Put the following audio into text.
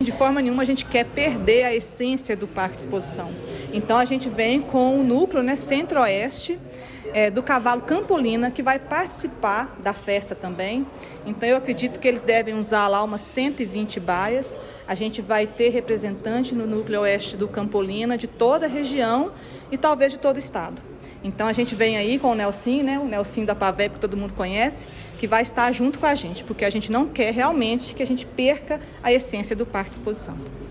de forma nenhuma a gente quer perder a essência do Parque de Exposição. Então a gente vem com o núcleo, né, centro-oeste, do Cavalo Campolina, que vai participar da festa também. Então eu acredito que eles devem usar lá umas 120 baias. A gente vai ter representante no núcleo oeste do Campolina, de toda a região e talvez de todo o estado. Então a gente vem aí com o Nelsinho, né, o Nelsinho da Pavep, que todo mundo conhece, que vai estar junto com a gente, porque a gente não quer realmente que a gente perca a essência do Parque de Exposição.